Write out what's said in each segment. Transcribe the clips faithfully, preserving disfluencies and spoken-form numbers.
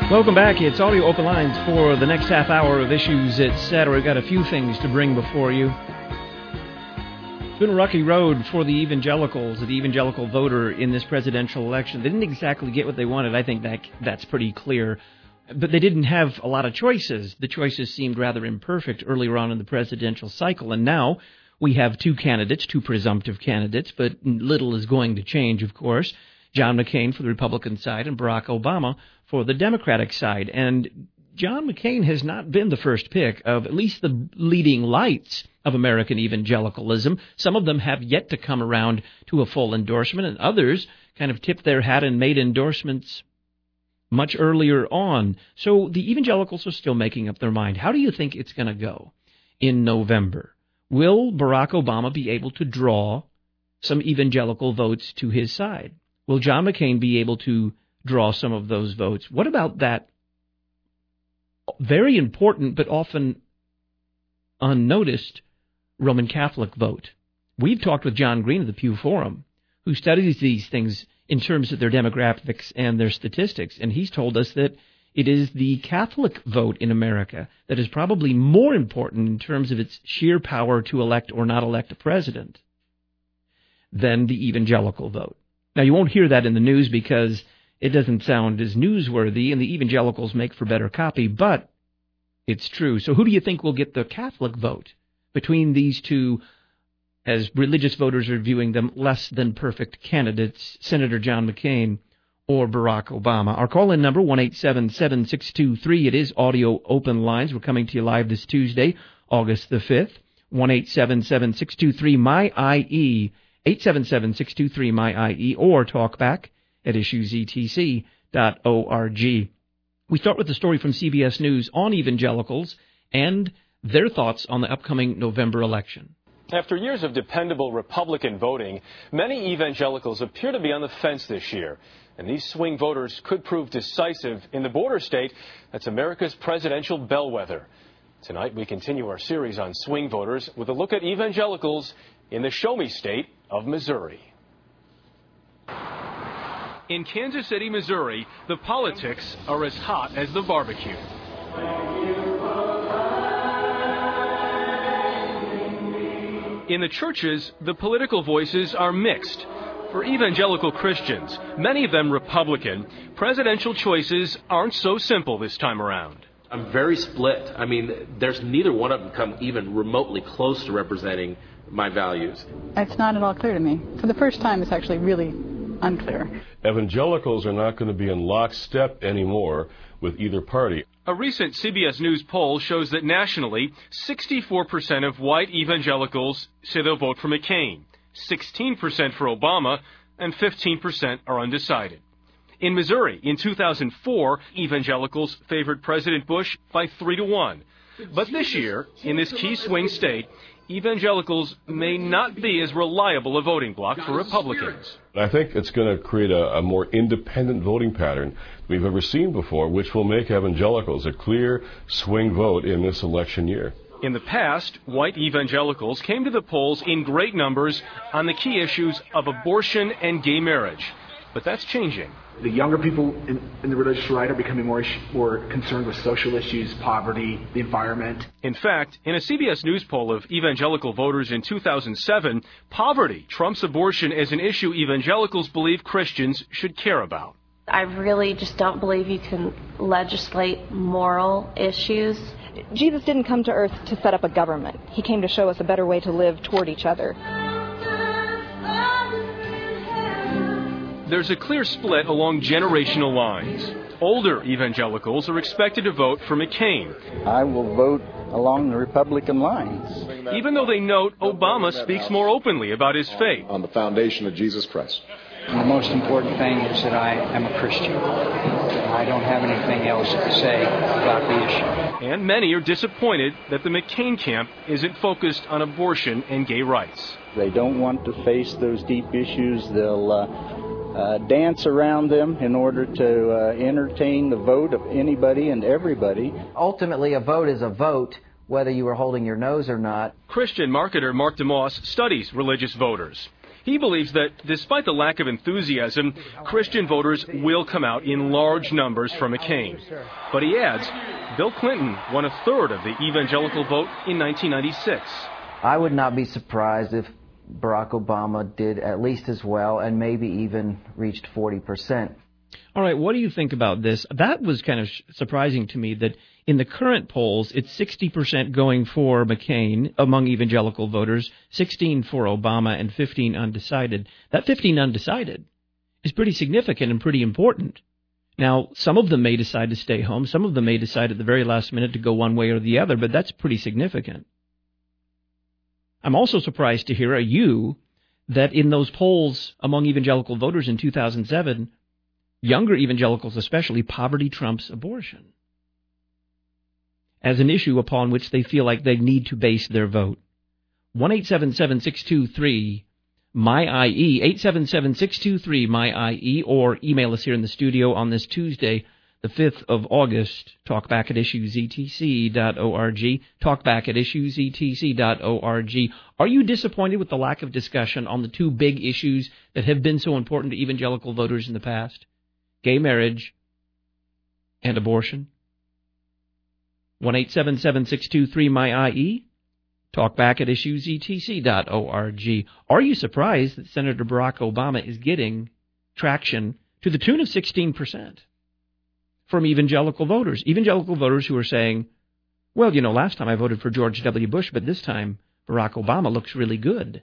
Welcome back. It's Audio Open Lines for the next half hour of Issues Etc. We've got a few things to bring before you. It's been a rocky road for the evangelicals, the evangelical voter in this presidential election. They didn't exactly get what they wanted. I think that that's pretty clear. But they didn't have a lot of choices. The choices seemed rather imperfect earlier on in the presidential cycle. And now we have two candidates, two presumptive candidates, but little is going to change, of course. John McCain for the Republican side and Barack Obama for the Democratic side. And John McCain has not been the first pick of at least the leading lights of American evangelicalism. Some of them have yet to come around to a full endorsement, and others kind of tipped their hat and made endorsements much earlier on. So the evangelicals are still making up their mind. How do you think it's going to go in November? Will Barack Obama be able to draw some evangelical votes to his side? Will John McCain be able to draw some of those votes? What about that very important but often unnoticed Roman Catholic vote? We've talked with John Green of the Pew Forum, who studies these things in terms of their demographics and their statistics, and he's told us that it is the Catholic vote in America that is probably more important in terms of its sheer power to elect or not elect a president than the evangelical vote. Now, you won't hear that in the news because it doesn't sound as newsworthy, and the evangelicals make for better copy, but it's true. So who do you think will get the Catholic vote between these two, as religious voters are viewing them, less than perfect candidates, Senator John McCain or Barack Obama? Our call-in number, one eight seven seven, six two three. It is Audio Open Lines. We're coming to you live this Tuesday, August the fifth, one eight seven seven, six two three, M Y I E, eight seven seven, six two three, M Y I E, or talk back at issues e t c dot org. We start with the story from C B S News on evangelicals and their thoughts on the upcoming November election. After years of dependable Republican voting, many evangelicals appear to be on the fence this year. And these swing voters could prove decisive in the border state that's America's presidential bellwether. Tonight, we continue our series on swing voters with a look at evangelicals in the Show Me state of Missouri. In Kansas City, Missouri, the politics are as hot as the barbecue. In the churches, the political voices are mixed. For evangelical Christians, many of them Republican, presidential choices aren't so simple this time around. I'm very split. I mean, there's neither one of them come even remotely close to representing my values. It's not at all clear to me. For the first time, it's actually really unclear. Evangelicals are not going to be in lockstep anymore with either party. A recent C B S News poll shows that nationally, sixty-four percent of white evangelicals say they'll vote for McCain, sixteen percent for Obama, and fifteen percent are undecided. In Missouri, in two thousand four, evangelicals favored President Bush by three to one. But this year, in this key swing state, evangelicals may not be as reliable a voting bloc for Republicans. I think it's going to create a, a more independent voting pattern we've ever seen before, which will make evangelicals a clear swing vote in this election year. In the past, white evangelicals came to the polls in great numbers on the key issues of abortion and gay marriage. But that's changing. The younger people in, in the religious right are becoming more more concerned with social issues, poverty, the environment. In fact, in a C B S News poll of evangelical voters in two thousand seven, poverty trumps abortion as an issue evangelicals believe Christians should care about. I really just don't believe you can legislate moral issues. Jesus didn't come to earth to set up a government. He came to show us a better way to live toward each other. There's a clear split along generational lines. Older evangelicals are expected to vote for McCain. I will vote along the Republican lines. Even though they note Obama speaks more openly about his faith. On the foundation of Jesus Christ. The most important thing is that I am a Christian. I don't have anything else to say about the issue. And many are disappointed that the McCain camp isn't focused on abortion and gay rights. They don't want to face those deep issues. They'll uh, uh, dance around them in order to uh, entertain the vote of anybody and everybody. Ultimately, a vote is a vote, whether you are holding your nose or not. Christian marketer Mark DeMoss studies religious voters. He believes that despite the lack of enthusiasm, Christian voters will come out in large numbers for McCain. But he adds, Bill Clinton won a third of the evangelical vote in nineteen ninety-six. I would not be surprised if Barack Obama did at least as well and maybe even reached forty percent. All right, what do you think about this? That was kind of surprising to me that in the current polls, it's sixty percent going for McCain among evangelical voters, sixteen for Obama, and fifteen undecided. That fifteen undecided is pretty significant and pretty important. Now, some of them may decide to stay home. Some of them may decide at the very last minute to go one way or the other, but that's pretty significant. I'm also surprised to hear, are you, that in those polls among evangelical voters in two thousand seven, younger evangelicals especially, poverty trumps abortion as an issue upon which they feel like they need to base their vote. one eight seven seven, six two three, M Y I E, eight seven seven, six two three, M Y I E, or email us here in the studio on this Tuesday, the fifth of August, talkback at issues e t c dot org, talkback at issues e t c dot org. Are you disappointed with the lack of discussion on the two big issues that have been so important to evangelical voters in the past? Gay marriage and abortion? one eight seven seven, six two three, M Y I E, talkback at issues e t c dot org. Are you surprised that Senator Barack Obama is getting traction to the tune of sixteen percent? From evangelical voters. Evangelical voters who are saying, well, you know, last time I voted for George W. Bush, but this time Barack Obama looks really good.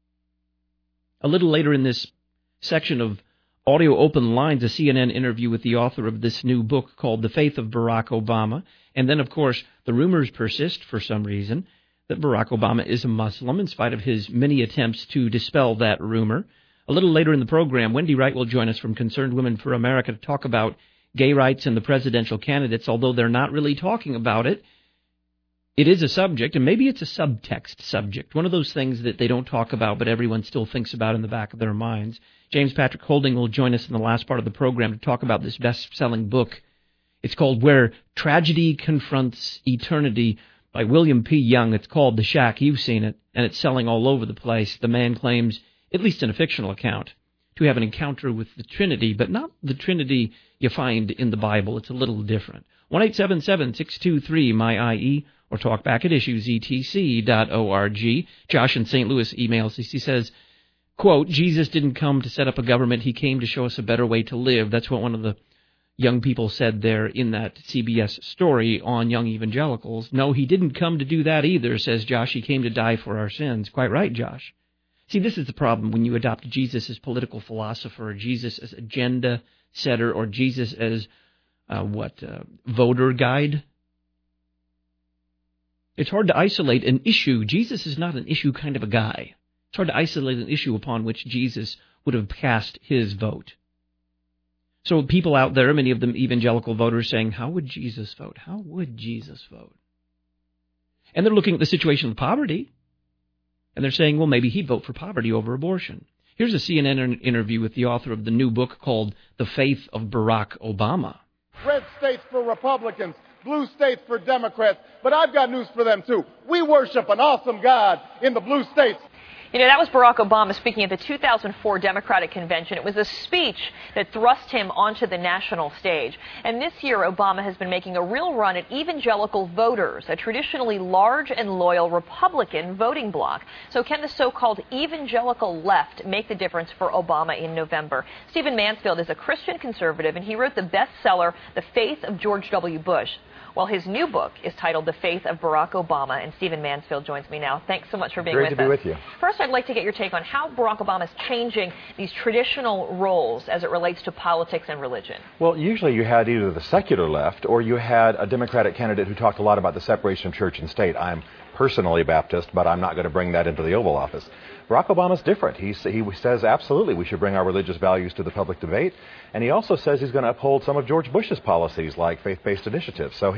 A little later in this section of Audio Open Lines, a C N N interview with the author of this new book called The Faith of Barack Obama. And then, of course, the rumors persist for some reason that Barack Obama is a Muslim, in spite of his many attempts to dispel that rumor. A little later in the program, Wendy Wright will join us from Concerned Women for America to talk about gay rights and the presidential candidates. Although they're not really talking about it, it is a subject, and maybe it's a subtext subject, one of those things that they don't talk about but everyone still thinks about in the back of their minds. James Patrick Holding will join us in the last part of the program to talk about this best-selling book. It's called Where Tragedy Confronts Eternity by William P. Young. It's called The Shack. You've seen it, and it's selling all over the place. The man claims, at least in a fictional account, to have an encounter with the Trinity, but not the Trinity you find in the Bible. It's a little different. one eight seven seven, six two three, M Y I E, or talk back at issues e t c dot org. Josh in Saint Louis emails us. He says, quote, Jesus didn't come to set up a government. He came to show us a better way to live. That's what one of the young people said there in that C B S story on young evangelicals. No, he didn't come to do that either, says Josh. He came to die for our sins. Quite right, Josh. See, this is the problem when you adopt Jesus as political philosopher, or Jesus as agenda setter, or Jesus as, uh, what, uh, voter guide. It's hard to isolate an issue. Jesus is not an issue kind of a guy. It's hard to isolate an issue upon which Jesus would have cast his vote. So people out there, many of them evangelical voters, saying, how would Jesus vote? How would Jesus vote? And they're looking at the situation of poverty, and they're saying, well, maybe he'd vote for poverty over abortion. Here's a C N N interview with the author of the new book called The Faith of Barack Obama. Red states for Republicans, blue states for Democrats, but I've got news for them, too. We worship an awesome God in the blue states. You know, that was Barack Obama speaking at the two thousand four Democratic Convention. It was a speech that thrust him onto the national stage. And this year, Obama has been making a real run at evangelical voters, a traditionally large and loyal Republican voting bloc. So can the so-called evangelical left make the difference for Obama in November? Stephen Mansfield is a Christian conservative, and he wrote the bestseller, The Faith of George W. Bush. Well, his new book is titled The Faith of Barack Obama, and Stephen Mansfield joins me now. Thanks so much for being Great with us. us. Great to be with you. First, I'd like to get your take on how Barack Obama is changing these traditional roles as it relates to politics and religion. Well, usually you had either the secular left or you had a Democratic candidate who talked a lot about the separation of church and state. I'm personally Baptist, but I'm not going to bring that into the Oval Office. Barack Obama's different. He, he says absolutely we should bring our religious values to the public debate, and he also says he's going to uphold some of George Bush's policies like faith-based initiatives. So he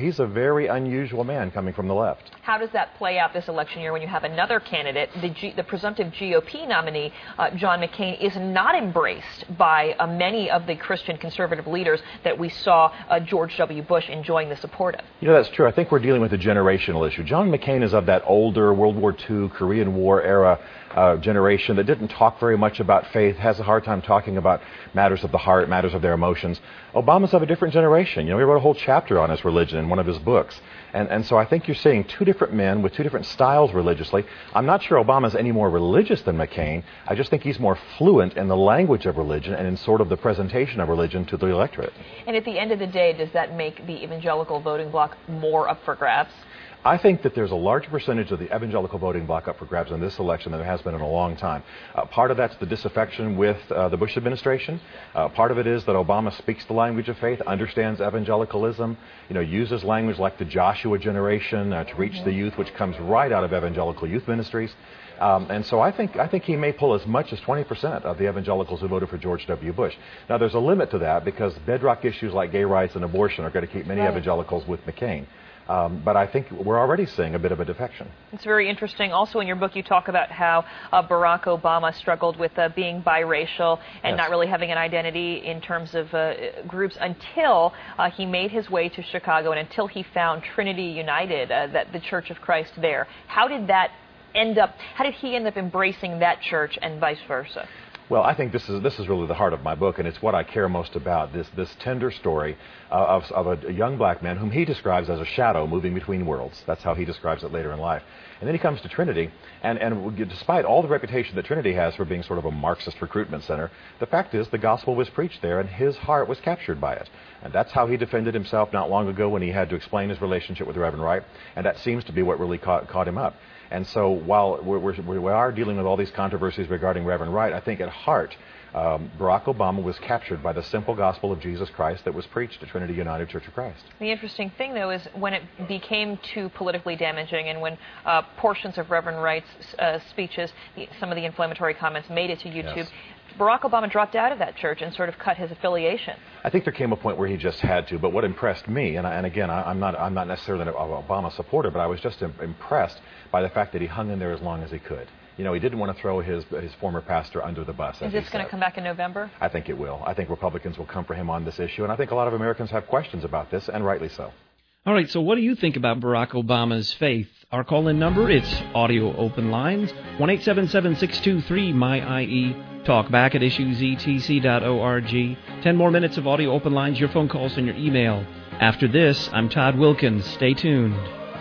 he's a very unusual man coming from the left. How does that play out this election year when you have another candidate, the, G, the presumptive G O P nominee, uh, John McCain, is not embraced by uh, many of the Christian conservative leaders that we saw uh, George W. Bush enjoying the support of? You know, that's true. I think we're dealing with a generational issue. John McCain is of that older World War Two, Korean War era uh, generation that didn't talk very much about faith, has a hard time talking about matters of the heart, matters of their emotions. Obama's of a different generation. You know, he wrote a whole chapter on his religion in one of his books. And, and so I think you're seeing two different men with two different styles religiously. I'm not sure Obama's any more religious than McCain. I just think he's more fluent in the language of religion and in sort of the presentation of religion to the electorate. And at the end of the day, does that make the evangelical voting bloc more up for grabs? I think that there's a larger percentage of the evangelical voting bloc up for grabs in this election than there has been in a long time. Uh, part of that's the disaffection with uh, the Bush administration. Uh, part of it is that Obama speaks the language of faith, understands evangelicalism, you know, uses language like the Joshua generation uh, to reach mm-hmm. the youth, which comes right out of evangelical youth ministries. Um, and so I think I think he may pull as much as twenty percent of the evangelicals who voted for George W. Bush. Now, there's a limit to that because bedrock issues like gay rights and abortion are going to keep many right. evangelicals with McCain. Um, but I think we're already seeing a bit of a defection. It's very interesting. Also in your book, you talk about how uh, Barack Obama struggled with uh, being biracial and yes. not really having an identity in terms of uh, groups until uh, he made his way to Chicago and until he found Trinity United, uh, that the Church of Christ there. How did that end up, how did he end up embracing that church and vice versa? Well, I think this is this is really the heart of my book, and it's what I care most about, this this tender story uh, of, of a young black man whom he describes as a shadow moving between worlds. That's how he describes it later in life. And then he comes to Trinity, and, and despite all the reputation that Trinity has for being sort of a Marxist recruitment center, the fact is the gospel was preached there, and his heart was captured by it. And that's how he defended himself not long ago when he had to explain his relationship with Reverend Wright, and that seems to be what really caught, caught him up. And so while we're, we're, we are dealing with all these controversies regarding Reverend Wright, I think at heart, um, Barack Obama was captured by the simple gospel of Jesus Christ that was preached at Trinity United Church of Christ. The interesting thing, though, is when it became too politically damaging and when uh, portions of Reverend Wright's uh, speeches, the, some of the inflammatory comments made it to YouTube, yes. Barack Obama dropped out of that church and sort of cut his affiliation. I think there came a point where he just had to. But what impressed me, and, I, and again, I, I'm not I'm not necessarily an Obama supporter, but I was just im- impressed by the fact that he hung in there as long as he could. You know, he didn't want to throw his his former pastor under the bus. Is this going to come back in November? I think it will. I think Republicans will come for him on this issue, and I think a lot of Americans have questions about this, and rightly so. All right, so what do you think about Barack Obama's faith? Our call-in number, it's Audio Open Lines, one eight seven seven, six two three, M Y I E. Talk back at issues e t c dot org. Ten more minutes of Audio Open Lines, your phone calls and your email. After this, I'm Todd Wilkins. Stay tuned.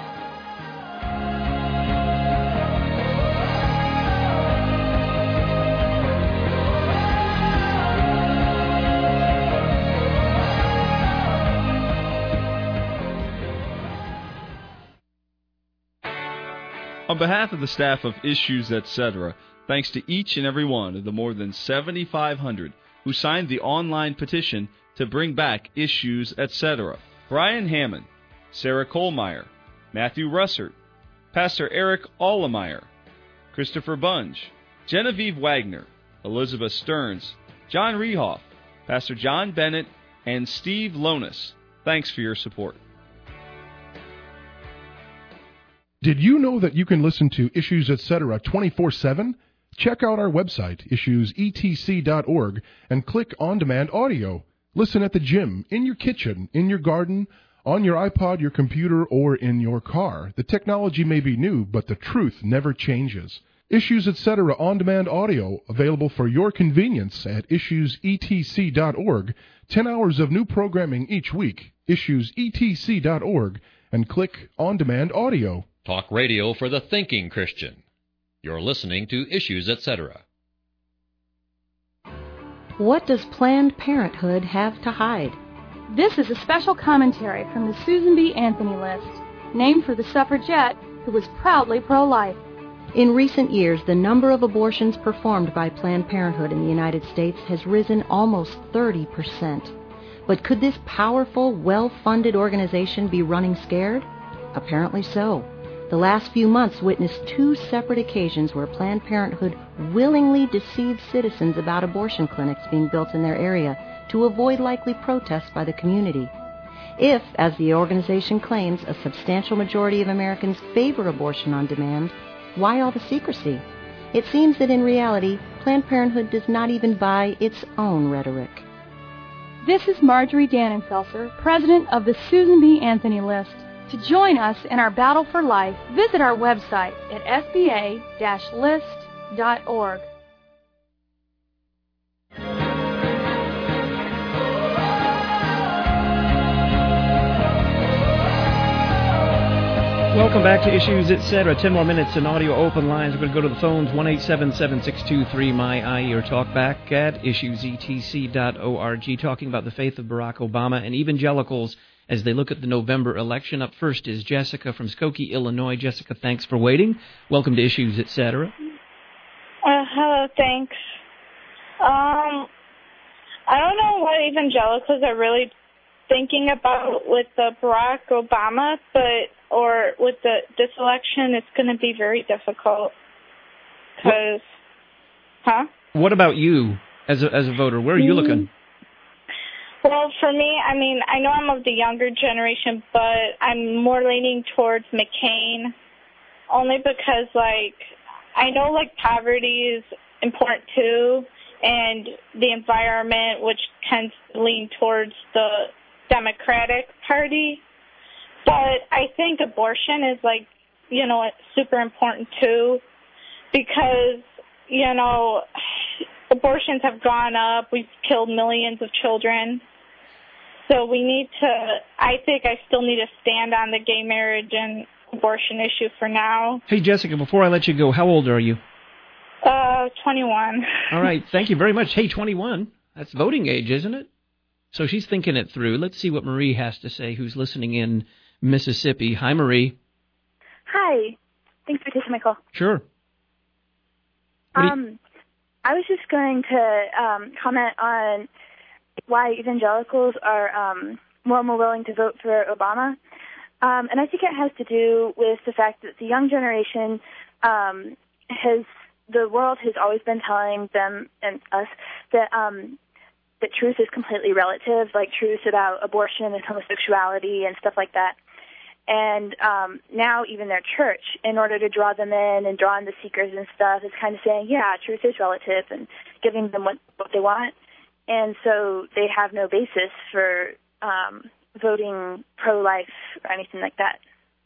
On behalf of the staff of Issues, et cetera, thanks to each and every one of the more than seventy-five hundred who signed the online petition to bring back Issues, et cetera. Brian Hammond, Sarah Kohlmeyer, Matthew Russert, Pastor Eric Allemeyer, Christopher Bunge, Genevieve Wagner, Elizabeth Stearns, John Rehoff, Pastor John Bennett, and Steve Lonis. Thanks for your support. Did you know that you can listen to Issues, et cetera twenty-four seven? Check out our website, issues e t c dot org, and click On Demand Audio. Listen at the gym, in your kitchen, in your garden, on your iPod, your computer, or in your car. The technology may be new, but the truth never changes. Issues, et cetera On Demand Audio, available for your convenience at issues e t c dot org. Ten hours of new programming each week. issues e t c dot org, and click On Demand Audio. Talk radio for the thinking Christian. You're listening to Issues, et cetera. What does Planned Parenthood have to hide? This is a special commentary from the Susan B. Anthony list, named for the suffragette who was proudly pro-life. In recent years, the number of abortions performed by Planned Parenthood in the United States has risen almost thirty percent. But could this powerful, well-funded organization be running scared? Apparently so. The last few months witnessed two separate occasions where Planned Parenthood willingly deceived citizens about abortion clinics being built in their area to avoid likely protests by the community. If, as the organization claims, a substantial majority of Americans favor abortion on demand, why all the secrecy? It seems that in reality, Planned Parenthood does not even buy its own rhetoric. This is Marjorie Dannenfelser, president of the Susan B. Anthony List. To join us in our battle for life, visit our website at s b a dash list dot org. Welcome back to Issues, et cetera. Ten more minutes in audio open lines. We're going to go to the phones, one eight seven seven, six two three, M Y I E, or talk back at issues e t c dot org, talking about the faith of Barack Obama and evangelicals as they look at the November election. Up first is Jessica from Skokie, Illinois. Jessica, thanks for waiting. Welcome to Issues, et cetera. Uh, hello, thanks. Um, I don't know what evangelicals are really thinking about with the Barack Obama, but or with the this election, it's going to be very difficult. Because, huh? What about you as a, as a voter? Where are you looking? Well, for me, I mean, I know I'm of the younger generation, but I'm more leaning towards McCain, only because, like, I know, like, poverty is important too, and the environment, which tends to lean towards the Democratic Party. But I think abortion is, like, you know, super important too, because, you know, abortions have gone up. We've killed millions of children. So we need to, I think I still need to stand on the gay marriage and abortion issue for now. Hey, Jessica, before I let you go, how old are you? Uh, twenty-one. All right, thank you very much. Hey, twenty-one, that's voting age, isn't it? So she's thinking it through. Let's see what Marie has to say, who's listening in Mississippi. Hi, Marie. Hi. Thanks for taking my call. Sure. Um, I was just going to um, comment on why evangelicals are um, more and more willing to vote for Obama. Um, and I think it has to do with the fact that the young generation um, has, the world has always been telling them and us that um, that truth is completely relative, like truth about abortion and homosexuality and stuff like that. And um, now even their church, in order to draw them in and draw in the seekers and stuff, is kind of saying, yeah, truth is relative, and giving them what, what they want. And so they have no basis for um, voting pro-life or anything like that.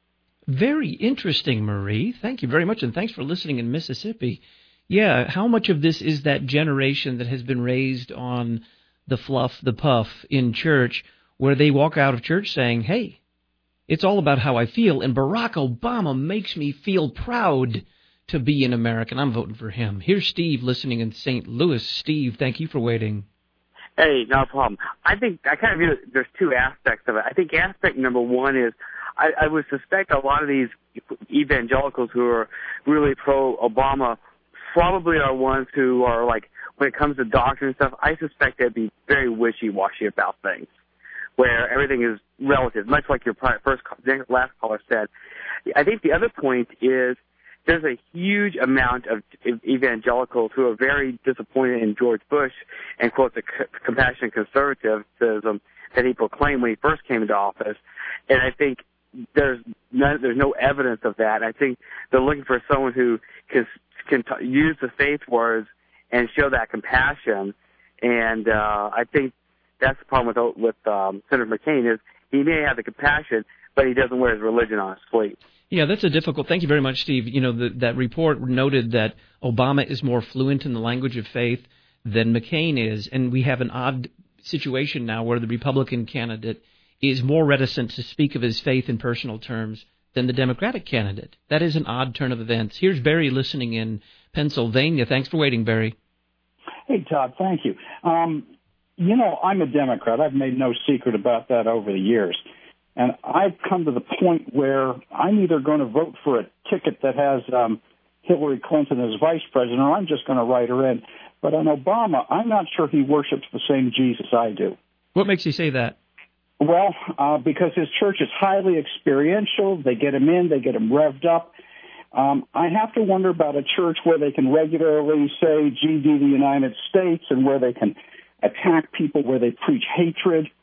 Very interesting, Marie. Thank you very much, and thanks for listening in Mississippi. Yeah, how much of this is that generation that has been raised on the fluff, the puff in church, where they walk out of church saying, hey, it's all about how I feel, and Barack Obama makes me feel proud to be an American. I'm voting for him. Here's Steve listening in Saint Louis. Steve, thank you for waiting. Hey, no problem. I think I kind of view it, there's two aspects of it. I think aspect number one is I, I would suspect a lot of these evangelicals who are really pro-Obama probably are ones who are like, when it comes to doctrine and stuff, I suspect they'd be very wishy-washy about things, where everything is relative, much like your first last caller said. I think the other point is there's a huge amount of evangelicals who are very disappointed in George Bush and, quote, the c- compassionate conservatism that he proclaimed when he first came into office. And I think there's no, there's no evidence of that. I think they're looking for someone who can, can t- use the faith words and show that compassion. And uh, I think that's the problem with with um, Senator McCain is he may have the compassion, but he doesn't wear his religion on his sleeve. Yeah, that's a difficult. Thank you very much, Steve. You know, the, that report noted that Obama is more fluent in the language of faith than McCain is, and we have an odd situation now where the Republican candidate is more reticent to speak of his faith in personal terms than the Democratic candidate. That is an odd turn of events. Here's Barry listening in Pennsylvania. Thanks for waiting, Barry. Hey, Todd, thank you. Um, you know, I'm a Democrat. I've made no secret about that over the years. And I've come to the point where I'm either going to vote for a ticket that has um, Hillary Clinton as vice president, or I'm just going to write her in. But on Obama, I'm not sure he worships the same Jesus I do. What makes you say that? Well, uh, because his church is highly experiential. They get him in, they get him revved up. Um, I have to wonder about a church where they can regularly say, G D the United States, and where they can attack people, where they preach hatred.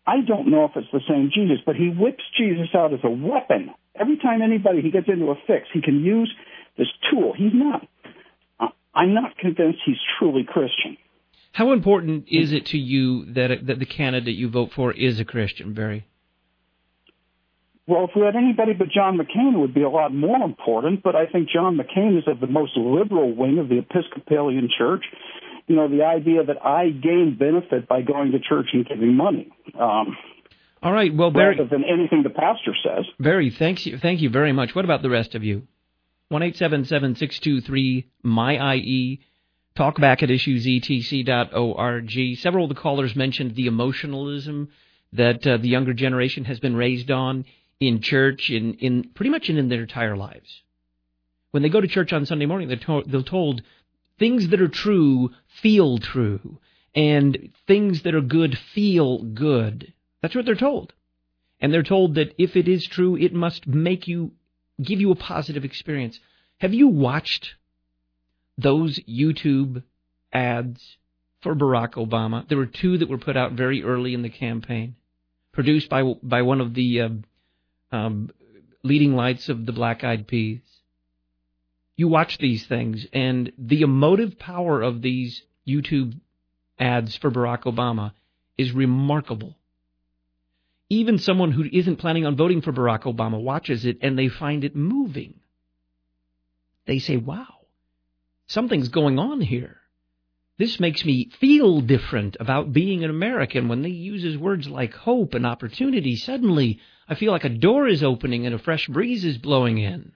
I don't know if it's the same Jesus, but he whips Jesus out as a weapon. Every time anybody he gets into a fix, he can use this tool. He's not, I'm not convinced he's truly Christian. How important is it to you that that the candidate you vote for is a Christian, Barry? Well, if we had anybody but John McCain, it would be a lot more important, but I think John McCain is of the most liberal wing of the Episcopalian Church. You know, the idea that I gain benefit by going to church and giving money. Um, All right, well, Barry, rather than anything the pastor says. Barry, thanks you, thank you very much. What about the rest of you? one eight seven seven, six two three, M Y I E. Talk back at issues e t c dot org. Several of the callers mentioned the emotionalism that uh, the younger generation has been raised on in church, in, in pretty much in, in their entire lives. When they go to church on Sunday morning, they're, to- they're told things that are true feel true, and things that are good feel good. That's what they're told. And they're told that if it is true, it must make you, give you a positive experience. Have you watched those YouTube ads for Barack Obama? There were two that were put out very early in the campaign, produced by by one of the uh, um, leading lights of the Black Eyed Peas. You watch these things, and the emotive power of these YouTube ads for Barack Obama is remarkable. Even someone who isn't planning on voting for Barack Obama watches it, and they find it moving. They say, wow, something's going on here. This makes me feel different about being an American. When they uses words like hope and opportunity, suddenly I feel like a door is opening and a fresh breeze is blowing in.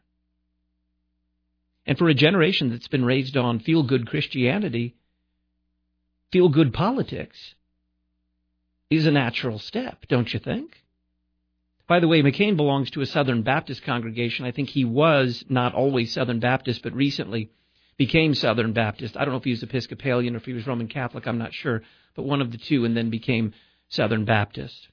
And for a generation that's been raised on feel-good Christianity, feel-good politics is a natural step, don't you think? By the way, McCain belongs to a Southern Baptist congregation. I think he was not always Southern Baptist, but recently became Southern Baptist. I don't know if he was Episcopalian or if he was Roman Catholic, I'm not sure, but one of the two, and then became Southern Baptist.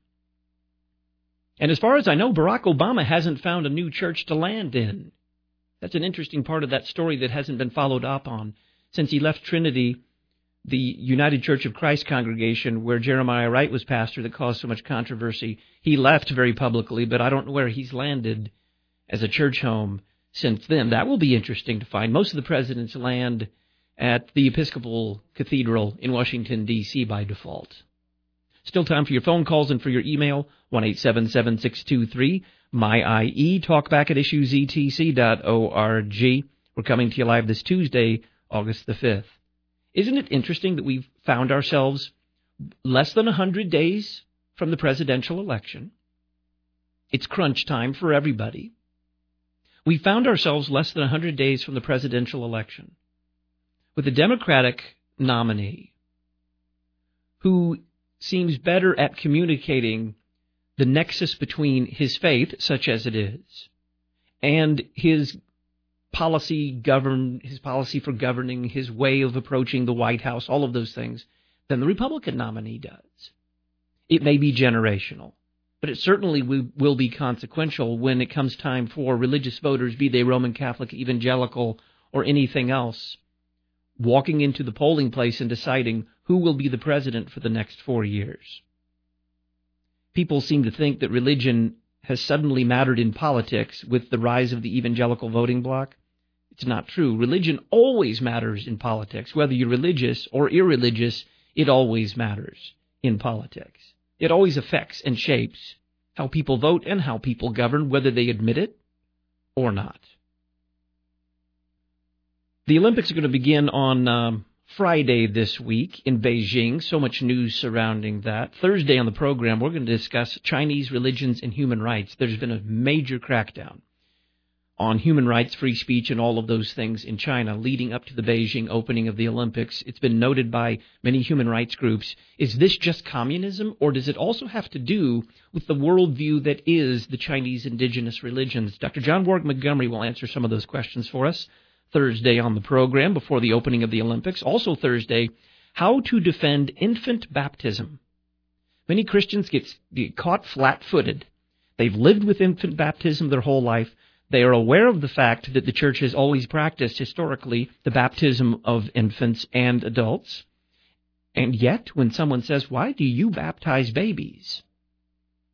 And as far as I know, Barack Obama hasn't found a new church to land in. That's an interesting part of that story that hasn't been followed up on. Since he left Trinity, the United Church of Christ congregation, where Jeremiah Wright was pastor, that caused so much controversy, he left very publicly, but I don't know where he's landed as a church home since then. That will be interesting to find. Most of the presidents land at the Episcopal Cathedral in Washington, D C by default. Still time for your phone calls and for your email, one eight seven seven, six two three, M Y I E. Talk back at issues e t c dot org. We're coming to you live this Tuesday, August the fifth. Isn't it interesting that we've found ourselves less than one hundred days from the presidential election? It's crunch time for everybody. We found ourselves less than one hundred days from the presidential election with a Democratic nominee who seems better at communicating the nexus between his faith, such as it is, and his policy govern his policy for governing, his way of approaching the White House, all of those things, than the Republican nominee does. It may be generational, but it certainly will be consequential when it comes time for religious voters, be they Roman Catholic, evangelical, or anything else, walking into the polling place and deciding who will be the president for the next four years. People seem to think that religion has suddenly mattered in politics with the rise of the evangelical voting bloc. It's not true. Religion always matters in politics. Whether you're religious or irreligious, it always matters in politics. It always affects and shapes how people vote and how people govern, whether they admit it or not. The Olympics are going to begin on um, Friday this week in Beijing. So much news surrounding that. Thursday on the program, we're going to discuss Chinese religions and human rights. There's been a major crackdown on human rights, free speech, and all of those things in China leading up to the Beijing opening of the Olympics. It's been noted by many human rights groups. Is this just communism, or does it also have to do with the worldview that is the Chinese indigenous religions? Doctor John Warwick Montgomery will answer some of those questions for us Thursday on the program before the opening of the Olympics. Also Thursday, how to defend infant baptism. Many Christians get, get caught flat-footed. They've lived with infant baptism their whole life. They are aware of the fact that the church has always practiced historically the baptism of infants and adults. And yet, when someone says, why do you baptize babies?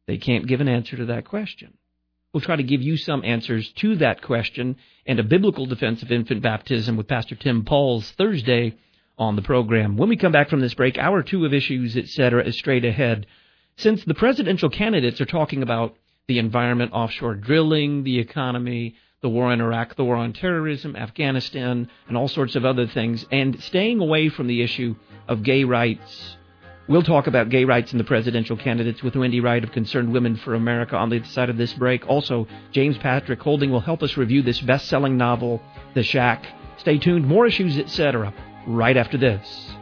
They can't give an answer to that question. We'll try to give you some answers to that question and a biblical defense of infant baptism with Pastor Tim Pauls Thursday on the program. When we come back from this break, hour two of Issues, et cetera, is straight ahead. Since the presidential candidates are talking about the environment, offshore drilling, the economy, the war in Iraq, the war on terrorism, Afghanistan, and all sorts of other things, and staying away from the issue of gay rights, we'll talk about gay rights in the presidential candidates with Wendy Wright of Concerned Women for America on the other side of this break. Also, James Patrick Holding will help us review this best-selling novel, The Shack. Stay tuned. More Issues, et cetera, right after this.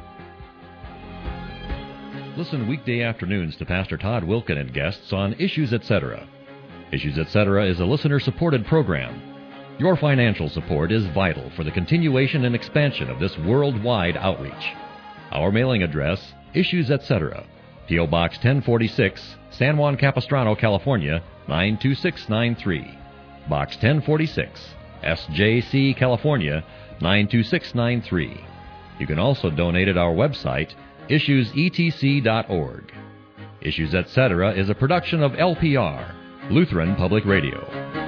Listen weekday afternoons to Pastor Todd Wilken and guests on Issues, et cetera. Issues, et cetera is a listener-supported program. Your financial support is vital for the continuation and expansion of this worldwide outreach. Our mailing address, Issues, et cetera, P O. Box ten forty-six, San Juan Capistrano, California, nine two six nine three. Box ten forty-six, S J C, California, nine two six nine three. You can also donate at our website, issues e t c dot org. Issues, et cetera is a production of L P R, Lutheran Public Radio.